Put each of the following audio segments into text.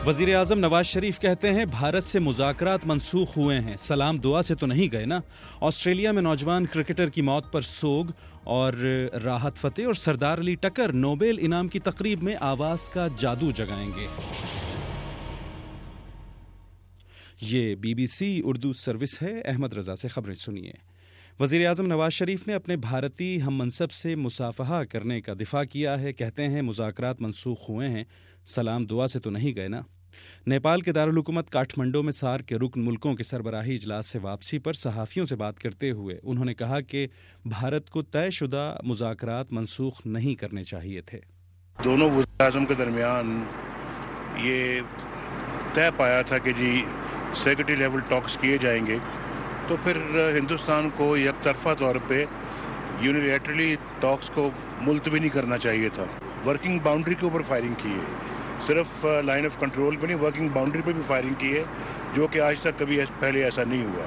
وزیر اعظم نواز شریف کہتے ہیں بھارت سے مذاکرات منسوخ ہوئے ہیں، سلام دعا سے تو نہیں گئے نا۔ آسٹریلیا میں نوجوان کرکٹر کی موت پر سوگ، اور راحت فتح اور سردار علی ٹکر نوبل انعام کی تقریب میں آواز کا جادو جگائیں گے۔ یہ B B C Urdu service ہے۔ احمد رضا سے خبریں سنیے۔ وزیر اعظم نواز شریف نے اپنے بھارتی ہم منصب سے مصافحہ کرنے کا دفاع کیا ہے۔ کہتے ہیں مذاکرات منسوخ ہوئے ہیں، سلام دعا سے تو نہیں گئے نا۔ نیپال کے دارالحکومت کاٹھمنڈو میں سارک کے رکن ملکوں کے سربراہی اجلاس سے واپسی پر صحافیوں سے بات کرتے ہوئے انہوں نے کہا کہ بھارت کو طے شدہ مذاکرات منسوخ نہیں کرنے چاہیے تھے۔ دونوں وزیر اعظم کے درمیان یہ طے پایا تھا کہ جی سیکرٹری لیول ٹاکس کیے جائیں گے، تو پھر ہندوستان کو یک طرفہ طور پہ یونیلیٹرلی ٹاکس کو ملتوی نہیں کرنا چاہیے تھا۔ ورکنگ باؤنڈری کے اوپر فائرنگ کی ہے، صرف لائن آف کنٹرول پہ نہیں، ورکنگ باؤنڈری پہ بھی فائرنگ کی ہے، جو کہ آج تک کبھی پہلے ایسا نہیں ہوا۔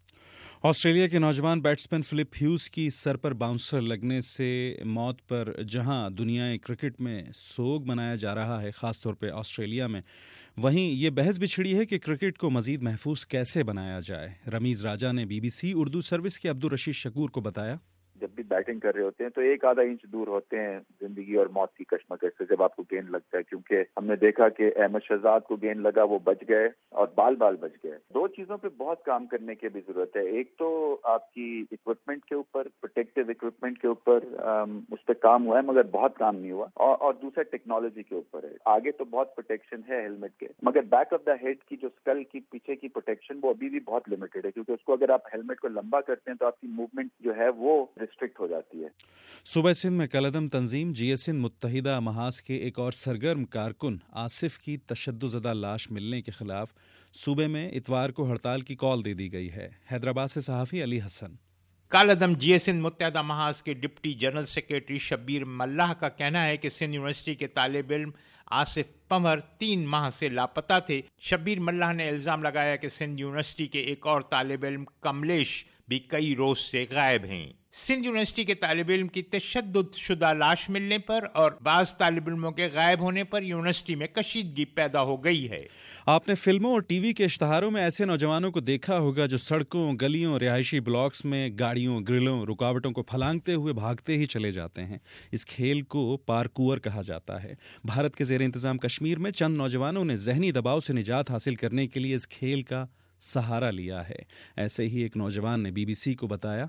آسٹریلیا کے نوجوان بیٹسمین فلپ ہیوز کی سر پر باؤنسر لگنے سے موت پر جہاں دنیا کرکٹ میں سوگ منایا جا رہا ہے، خاص طور پہ آسٹریلیا میں، وہیں یہ بحث بھی چھڑی ہے کہ کرکٹ کو مزید محفوظ کیسے بنایا جائے۔ رمیز راجہ نے B B C Urdu service کے عبدالرشید شکور کو بتایا۔ جب بھی بیٹنگ کر رہے ہوتے ہیں تو ایک آدھا انچ دور ہوتے ہیں زندگی اور موت کی کشمکش سے جب آپ کو گیند لگتا ہے، کیونکہ ہم نے دیکھا کہ احمد شہزاد کو گیند لگا، وہ بچ گئے اور بال بچ گئے۔ دو چیزوں پہ بہت کام کرنے کی بھی ضرورت ہے۔ ایک تو آپ کی اکوپمنٹ کے اوپر، پروٹیکٹیو اکوپمنٹ کے اوپر اس پہ کام ہوا ہے مگر بہت کام نہیں ہوا، اور دوسرا ٹیکنالوجی کے اوپر ہے۔ آگے تو بہت پروٹیکشن ہے ہیلمٹ کے، مگر بیک آف دا ہیڈ کی جو اسکل کی پیچھے کی پروٹیکشن وہ ابھی بھی بہت لمیٹڈ ہے، کیونکہ اس کو اگر آپ ہیلمٹ کو لمبا کرتے ہیں تو آپ کی موومنٹ جو ہے وہ ریسٹرکٹ ہو جاتی ہے۔ صوبہ سندھ میں کالعدم تنظیم جی ایس سندھ متحدہ محاذ کے ایک اور سرگرم کارکن آصف کی تشدد زدہ لاش ملنے کے خلاف صوبے میں اتوار کو ہڑتال کی کال دے دی گئی ہے۔ حیدرآباد سے صحافی علی حسن۔ کالعدم جی ایس سندھ متحدہ محاذ کے deputy general secretary Shabbir Mallah کا کہنا ہے کہ سندھ یونیورسٹی کے طالب علم آصف پنور 3 ماہ سے لاپتہ تھے۔ شبیر ملاح نے الزام لگایا کہ سندھ یونیورسٹی کے ایک اور طالب علم کملیش بھی کئی روز سے غائب ہیں۔ سندھ یونیورسٹی کے طالب علم کی تشدد شدہ لاش ملنے پر اور بعض طالب علموں کے غائب ہونے پر یونیورسٹی میں کشیدگی پیدا ہو گئی ہے۔ آپ نے فلموں اور ٹی وی کے اشتہاروں میں ایسے نوجوانوں کو دیکھا ہوگا جو سڑکوں، گلیوں، رہائشی بلاکس میں گاڑیوں، گرلوں، رکاوٹوں کو پھلانگتے ہوئے بھاگتے ہی چلے جاتے ہیں۔ اس کھیل کو پارکور کہا جاتا ہے۔ بھارت کے زیر انتظام کشمیر میں چند نوجوانوں نے ذہنی دباؤ سے نجات حاصل کرنے کے لیے اس کھیل کا سہارا لیا ہے۔ ایسے ہی ایک نوجوان نے بی بی سی کو بتایا۔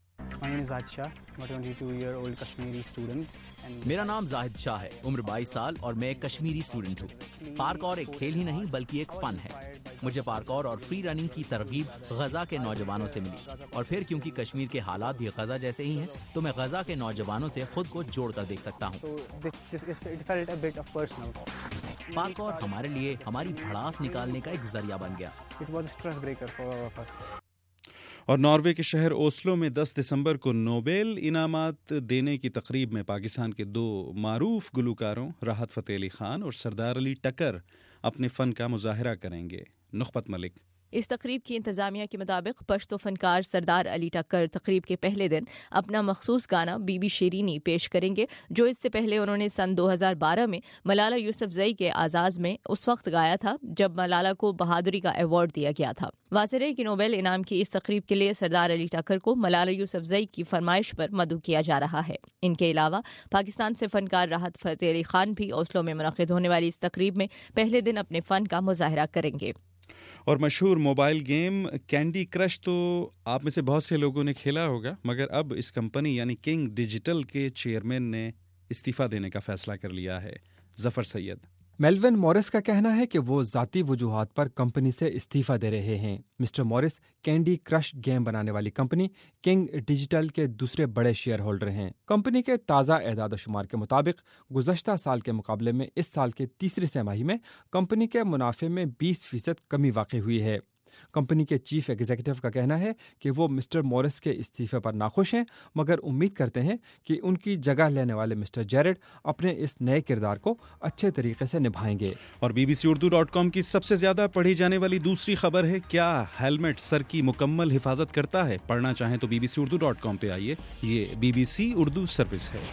میرا نام زاہد شاہ ہے، عمر 22 سال اور میں ایک کشمیری اسٹوڈنٹ ہوں۔ پارکور ایک کھیل ہی نہیں بلکہ ایک فن ہے۔ مجھے پارکور اور فری رننگ کی ترغیب غزہ کے نوجوانوں سے ملی، اور پھر کیونکہ کشمیر کے حالات بھی غزہ جیسے ہی ہیں تو میں غزہ کے نوجوانوں سے خود کو جوڑ کر دیکھ سکتا ہوں۔ پارکور ہمارے لیے ہماری بھڑاس نکالنے کا ایک ذریعہ بن گیا۔ اور ناروے کے شہر اوسلو میں 10 دسمبر کو نوبل انعامات دینے کی تقریب میں پاکستان کے 2 معروف گلوکاروں راحت فتح علی خان اور سردار علی ٹکر اپنے فن کا مظاہرہ کریں گے۔ نخبت ملک۔ اس تقریب کی انتظامیہ کے مطابق پشتو فنکار سردار علی ٹکر تقریب کے پہلے دن اپنا مخصوص گانا بی بی شیرینی پیش کریں گے، جو اس سے پہلے انہوں نے سن 2012 میں ملالہ یوسفزئی کے اعزاز میں اس وقت گایا تھا جب ملالہ کو بہادری کا ایوارڈ دیا گیا تھا۔ واضح ہے کہ نوبل انعام کی اس تقریب کے لیے سردار علی ٹکر کو ملالہ یوسفزئی کی فرمائش پر مدعو کیا جا رہا ہے۔ ان کے علاوہ پاکستان سے فنکار راحت فتح علی خان بھی اوسلو میں منعقد ہونے والی اس تقریب میں پہلے دن اپنے فن کا مظاہرہ کریں گے۔ اور مشہور موبائل گیم کینڈی کرش تو آپ میں سے بہت سے لوگوں نے کھیلا ہوگا، مگر اب اس کمپنی یعنی کنگ ڈیجیٹل کے چیئرمین نے استعفیٰ دینے کا فیصلہ کر لیا ہے۔ ظفر سید۔ میلون مورس کا کہنا ہے کہ وہ ذاتی وجوہات پر کمپنی سے استعفیٰ دے رہے ہیں۔ مسٹر مورس کینڈی کرش گیم بنانے والی کمپنی کنگ ڈیجیٹل کے دوسرے بڑے شیئر ہولڈر ہیں۔ کمپنی کے تازہ اعداد و شمار کے مطابق گزشتہ سال کے مقابلے میں اس سال کے تیسری سہ ماہی میں کمپنی کے منافع میں 20% کمی واقع ہوئی ہے۔ کمپنی کے چیف ایگزیکٹو کا کہنا ہے کہ وہ مسٹر مورس کے استعفے پر ناخوش ہیں، مگر امید کرتے ہیں کہ ان کی جگہ لینے والے مسٹر جیرڈ اپنے اس نئے کردار کو اچھے طریقے سے نبھائیں گے۔ اور bbcurdu.com کی سب سے زیادہ پڑھی جانے والی دوسری خبر ہے، کیا ہیلمٹ سر کی مکمل حفاظت کرتا ہے؟ پڑھنا چاہیں تو bbcurdu.com پہ آئیے۔ یہ BBC اردو سروس ہے۔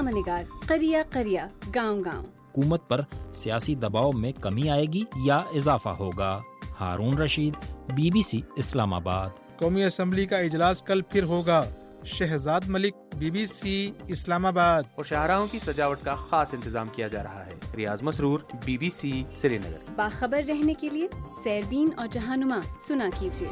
روزنامہ نگار قریہ قریہ گاؤں گاؤں. حکومت پر سیاسی دباؤ میں کمی آئے گی یا اضافہ ہوگا؟ ہارون رشید، BBC اسلام آباد. قومی اسمبلی کا اجلاس کل پھر ہوگا. شہزاد ملک، BBC اسلام آباد. اور شاہراہوں کی سجاوٹ کا خاص انتظام کیا جا رہا ہے. ریاض مسرور، BBC سری نگر. باخبر رہنے کے لیے سیربین اور جہانما سنا کیجیے.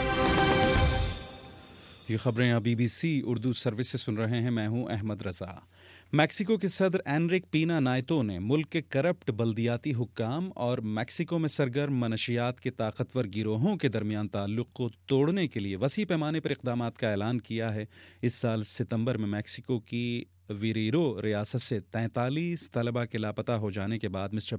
یہ خبریں آپ BBC اردو سروس سے سن رہے ہیں. میں ہوں احمد رضا. میکسیکو کے صدر اینرک پینا نائتو نے ملک کے کرپٹ بلدیاتی حکام اور میکسیکو میں سرگرم منشیات کے طاقتور گروہوں کے درمیان تعلق کو توڑنے کے لیے وسیع پیمانے پر اقدامات کا اعلان کیا ہے. اس سال ستمبر میں میکسیکو کی ویریرو ریاست سے 43 طلبہ کے لاپتہ ہو جانے کے بعد مسٹر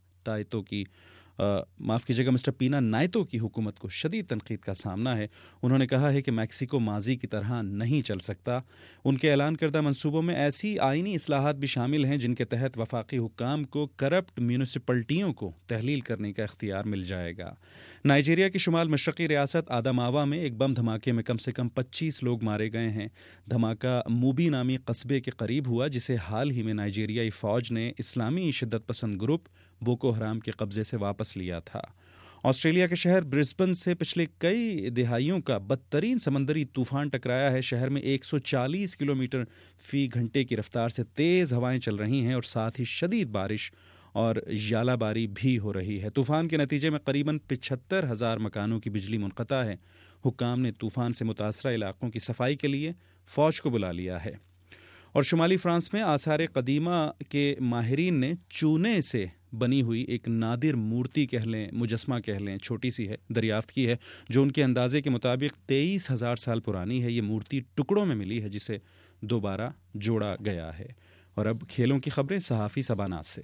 پینا نائتو کی حکومت کو شدید تنقید کا سامنا ہے. انہوں نے کہا ہے کہ میکسیکو ماضی کی طرح نہیں چل سکتا. ان کے اعلان کردہ منصوبوں میں ایسی آئینی اصلاحات بھی شامل ہیں جن کے تحت وفاقی حکام کو کرپٹ میونسپلٹیوں کو تحلیل کرنے کا اختیار مل جائے گا. نائجیریا کی شمال مشرقی ریاست آداماوا میں ایک بم دھماکے میں کم سے کم 25 لوگ مارے گئے ہیں. دھماکہ موبی نامی قصبے کے قریب ہوا جسے حال ہی میں نائجیریائی فوج نے اسلامی شدت پسند گروپ بوکو حرام کے قبضے سے واپس لیا تھا. آسٹریلیا کے شہر برسبن سے پچھلے کئی دہائیوں کا بدترین سمندری طوفان ٹکرایا ہے. شہر میں 140 کلومیٹر فی گھنٹے کی رفتار سے تیز ہوائیں چل رہی ہیں اور ساتھ ہی شدید بارش اور ژالہ باری بھی ہو رہی ہے. طوفان کے نتیجے میں قریباً 75,000 مکانوں کی بجلی منقطع ہے. حکام نے طوفان سے متاثرہ علاقوں کی صفائی کے لیے فوج کو بلا لیا ہے. اور شمالی فرانس میں آثار قدیمہ کے ماہرین نے چونے سے بنی ہوئی ایک نادر مورتی مجسمہ کہہ لیں چھوٹی سی ہے دریافت کی ہے جو ان کے اندازے کے مطابق 23,000 سال پرانی ہے. یہ مورتی ٹکڑوں میں ملی ہے جسے دوبارہ جوڑا گیا ہے. اور اب کھیلوں کی خبریں صحافی سبانات سے.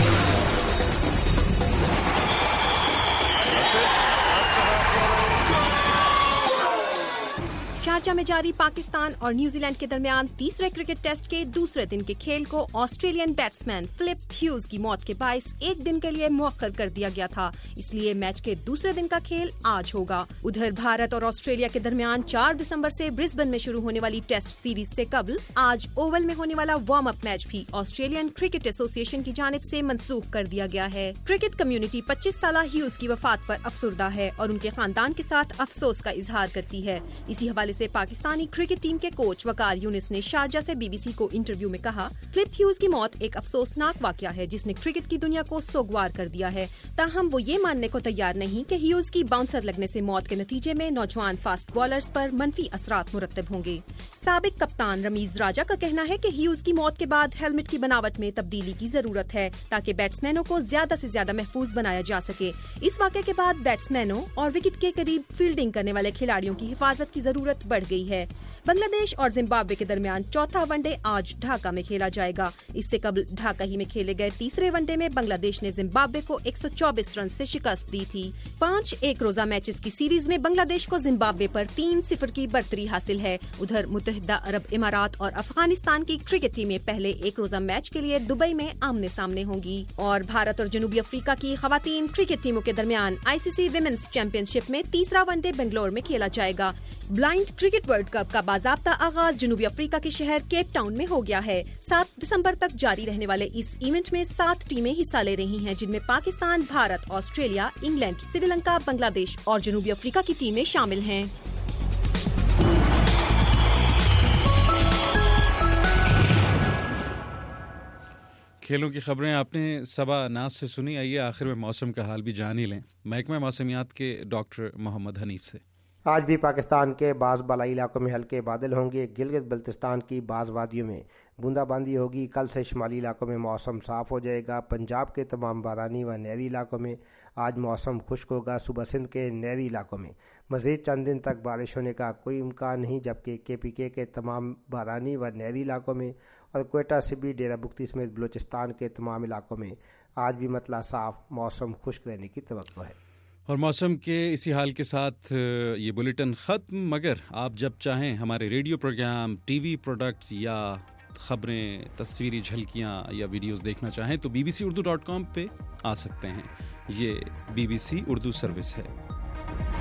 شارجہ میں جاری پاکستان اور نیوزی لینڈ کے درمیان تیسرے کرکٹ ٹیسٹ کے دوسرے دن کے کھیل کو آسٹریلین بیٹسمین فلپ ہیوز کی موت کے باعث ایک دن کے لیے مؤخر کر دیا گیا تھا. اس لیے میچ کے دوسرے دن کا کھیل آج ہوگا. ادھر بھارت اور آسٹریلیا کے درمیان 4 دسمبر سے برسبن میں شروع ہونے والی ٹیسٹ سیریز سے قبل آج اوول میں ہونے والا وارم اپ میچ بھی آسٹریلین کرکٹ ایسوسی ایشن کی جانب سے منسوخ کر دیا گیا ہے. کرکٹ کمیونٹی 25 سالہ ہیوز کی وفات پر افسردہ ہے اور ان کے خاندان کے ساتھ افسوس کا اظہار کرتی ہے. اسی حوالے سے پاکستانی کرکٹ ٹیم کے کوچ وقار یونس نے شارجہ سے BBC کو انٹرویو میں کہا، فلپ ہیوز کی موت ایک افسوسناک واقعہ ہے جس نے کرکٹ کی دنیا کو سوگوار کر دیا ہے. تاہم وہ یہ ماننے کو تیار نہیں کہ ہیوز کی باؤنسر لگنے سے موت کے نتیجے میں نوجوان فاسٹ بالرز پر منفی اثرات مرتب ہوں گے. سابق کپتان رمیز راجہ کا کہنا ہے کہ ہیوز کی موت کے بعد ہیلمٹ کی بناوٹ میں تبدیلی کی ضرورت ہے تاکہ بیٹسمینوں کو زیادہ سے زیادہ محفوظ بنایا جا سکے. اس واقعے کے بعد بیٹسمینوں اور وکٹ کے قریب فیلڈنگ کرنے والے کھلاڑیوں کی حفاظت کی ضرورت بڑھ گئی ہے. بنگلہ دیش اور زمبابوے کے درمیان چوتھا ون ڈے آج ڈھاکہ میں کھیلا جائے گا. اس سے قبل ڈھاکہ ہی میں کھیلے گئے تیسرے ون ڈے میں بنگلہ دیش نے زمبابوے کو 124 رن سے شکست دی تھی. 5 ایک روزہ میچز کی سیریز میں بنگلہ دیش کو زمبابوے پر 3-0 کی برتری حاصل ہے. ادھر متحدہ عرب امارات اور افغانستان کی کرکٹ ٹیمیں پہلے ایک روزہ میچ کے لیے دبئی میں آمنے سامنے ہوں گی. اور بھارت اور جنوبی افریقہ کی خواتین کرکٹ ٹیموں کے درمیان ICC ویمنز چیمپئن شپ میں تیسرا ون ڈے بنگلور میں کھیلا جائے گا. بلائنڈ کرکٹ ورلڈ کپ کا باضابطہ آغاز جنوبی افریقہ کے شہر کیپ ٹاؤن میں ہو گیا ہے. 7 دسمبر تک جاری رہنے والے اس ایونٹ میں 7 ٹیمیں حصہ لے رہی ہیں جن میں Pakistan, Bharat, Australia, England, Sri Lanka, Bangladesh اور جنوبی افریقہ کی ٹیمیں شامل ہیں. کھیلوں کی خبریں آپ نے صبا ناز سے سنی. آئیے آخر میں موسم کا حال بھی جان ہی لیں محکمہ موسمیات کے ڈاکٹر محمد حنیف سے. آج بھی پاکستان کے بعض بالائی علاقوں میں ہلکے بادل ہوں گے. گلگت بلتستان کی بعض وادیوں میں بوندا باندی ہوگی. کل سے شمالی علاقوں میں موسم صاف ہو جائے گا. پنجاب کے تمام بارانی و نہری علاقوں میں آج موسم خشک ہوگا. صوبہ سندھ کے نہری علاقوں میں مزید چند دن تک بارش ہونے کا کوئی امکان نہیں، جبکہ KPK کے تمام بارانی و نہری علاقوں میں اور کوئٹہ سبی ڈیرہ بگٹی سمیت بلوچستان کے تمام علاقوں میں آج بھی مطلع صاف موسم خشک رہنے کی توقع ہے. اور موسم کے اسی حال کے ساتھ یہ بلیٹن ختم، مگر آپ جب چاہیں ہمارے ریڈیو پروگرام، TV پروڈکٹس یا خبریں، تصویری جھلکیاں یا ویڈیوز دیکھنا چاہیں تو bbcurdu.com پہ آ سکتے ہیں. یہ BBC اردو سروس ہے.